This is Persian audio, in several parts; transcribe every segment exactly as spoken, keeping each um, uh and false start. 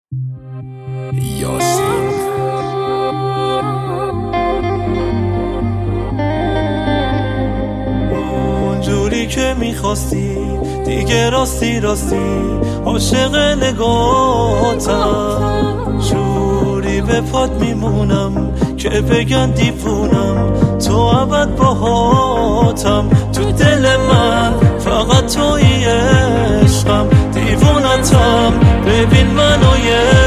یاسین اونجوری که میخواستی دیگه راستی راستی عاشق نگاتم، جوری به پات میمونم که بگن دیوونم، تو ابد باهاتم. تو دل من فقط تویی عشقم، دیوونتم ببین منو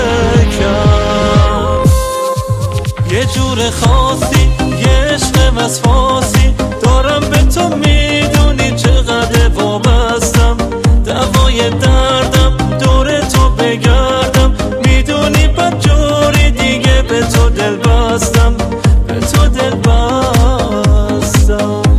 یکم. یه جور خاصی یه عشق وسواسی دارم به تو، میدونی چقدر وابستم، دوای دردم دور تو بگردم، میدونی بد جوری دیگه به تو دل بستم، به تو دل بستم.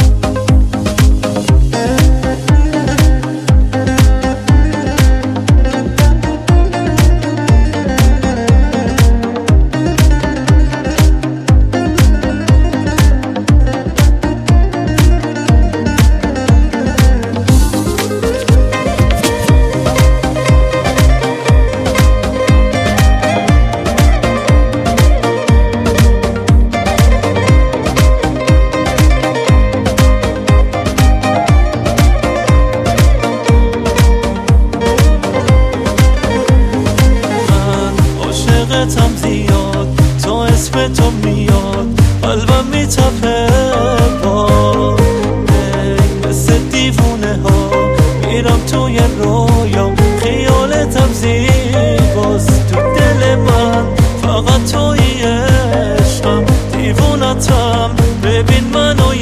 عاشقتم زیاد، تو اسم تو میاد قلبم میتپه، با مثل دیوونه ها میرم توی رویا، خیالتم زیباست. تو دل من فقط توی عشقم، دیوونتم ببین منو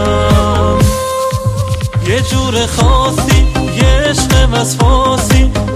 یکم. یه جور خاصی یه عشق وسواسی